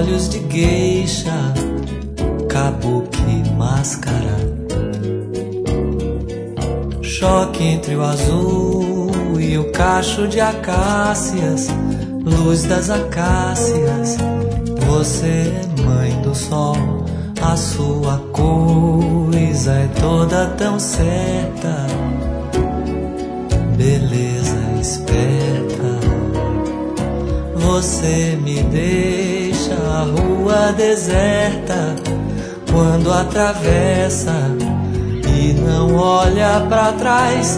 olhos de geisha, kabuki, máscara. Choque entre o azul e o cacho de acácias, luz das acácias. Você é mãe do sol, a sua coisa é toda tão certa. Beleza esperta. Você me deixa a rua deserta quando atravessa e não olha pra trás.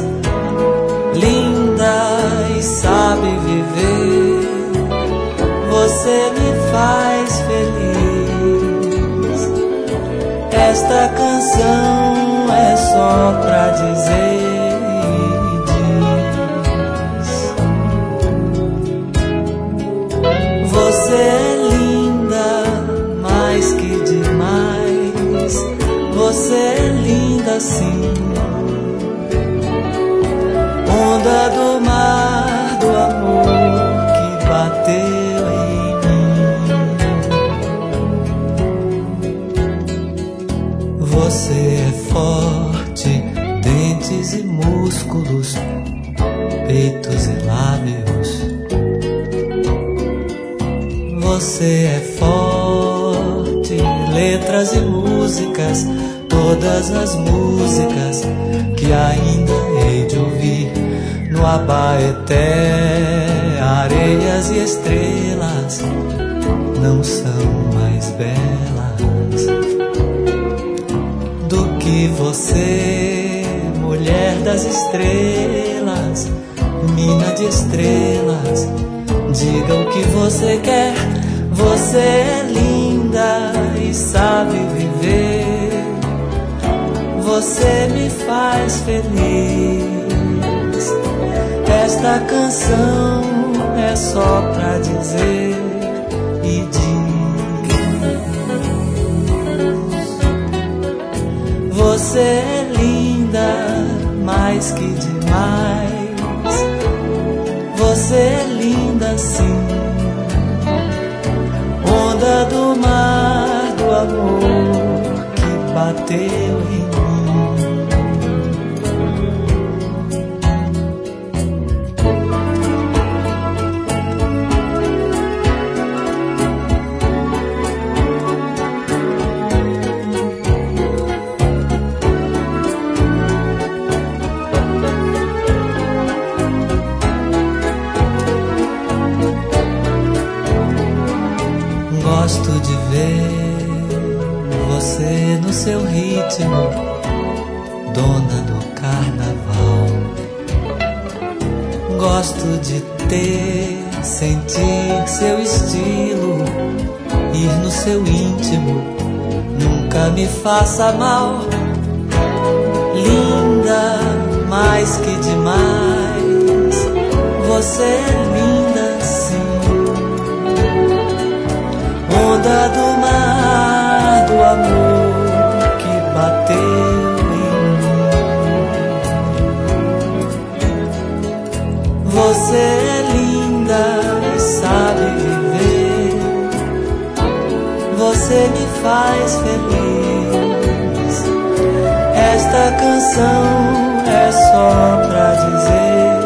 Linda e sabe viver, você me faz feliz. Esta canção é só pra dizer e diz: você é linda, mais que demais. Você é linda sim. Onda do mar, do amor que bateu em mim. Você é forte, dentes e músculos, peitos e lábios. Você é forte, letras e músicas, todas as músicas que ainda hei de ouvir no Abaeté. Areias e estrelas não são mais belas do que você, mulher das estrelas, mina de estrelas. Diga o que você quer, você é linda e sabe viver. Você me faz feliz. Esta canção é só pra dizer e diz: você é linda, mais que demais. Você é linda sim. Onda do mar, do amor que bateu em mim. Gosto de ver você no seu ritmo, dona do carnaval. Gosto de sentir seu estilo, ir no seu íntimo, nunca me faça mal. Linda, mais que demais, você é linda sim. Onda do mar, do amor que bateu em mim. Você é linda e sabe viver. Você me faz feliz. Esta canção é só pra dizer